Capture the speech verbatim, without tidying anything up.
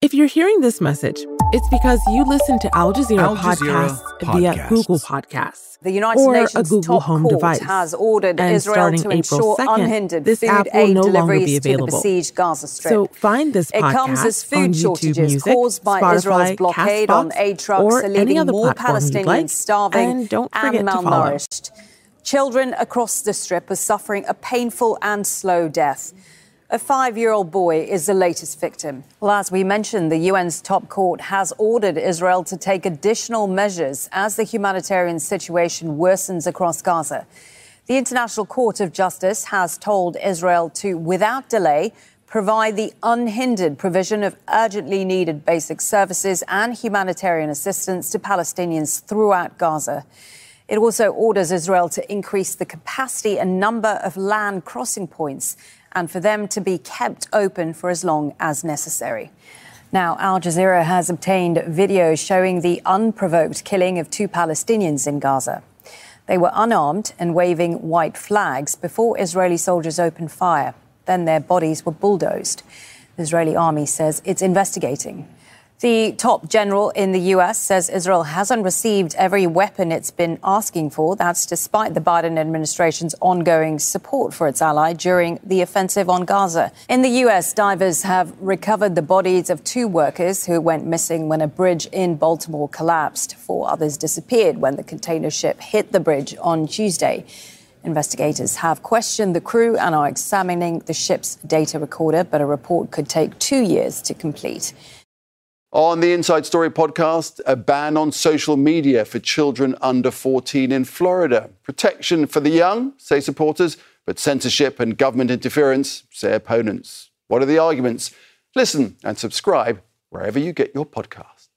If you're hearing this message, it's because you listen to Al Jazeera, Al Jazeera podcasts, podcasts via Google Podcasts. The United or Nations a Google top Home court device. has ordered and Israel to ensure second, unhindered this food app will aid no deliveries be to the besieged Gaza Strip. So find this it podcast comes as food on YouTube shortages Music, caused by Spotify, Israel's blockade Castbox, on aid trucks or are any leaving other more platform you'd Palestinians like. starving and, don't forget and to follow. malnourished. Children across the Strip are suffering a painful and slow death. A five-year-old boy is the latest victim. Well, as we mentioned, the U N's top court has ordered Israel to take additional measures as the humanitarian situation worsens across Gaza. The International Court of Justice has told Israel to, without delay, provide the unhindered provision of urgently needed basic services and humanitarian assistance to Palestinians throughout Gaza. It also orders Israel to increase the capacity and number of land crossing points and for them to be kept open for as long as necessary. Now, Al Jazeera has obtained video showing the unprovoked killing of two Palestinians in Gaza. They were unarmed and waving white flags before Israeli soldiers opened fire. Then their bodies were bulldozed. The Israeli army says it's investigating. The top general in the U S says Israel hasn't received every weapon it's been asking for. That's despite the Biden administration's ongoing support for its ally during the offensive on Gaza. In the U S, divers have recovered the bodies of two workers who went missing when a bridge in Baltimore collapsed. Four others disappeared when the container ship hit the bridge on Tuesday. Investigators have questioned the crew and are examining the ship's data recorder, but a report could take two years to complete. On the Inside Story podcast, a ban on social media for children under fourteen in Florida. Protection for the young, say supporters, but censorship and government interference, say opponents. What are the arguments? Listen and subscribe wherever you get your podcasts.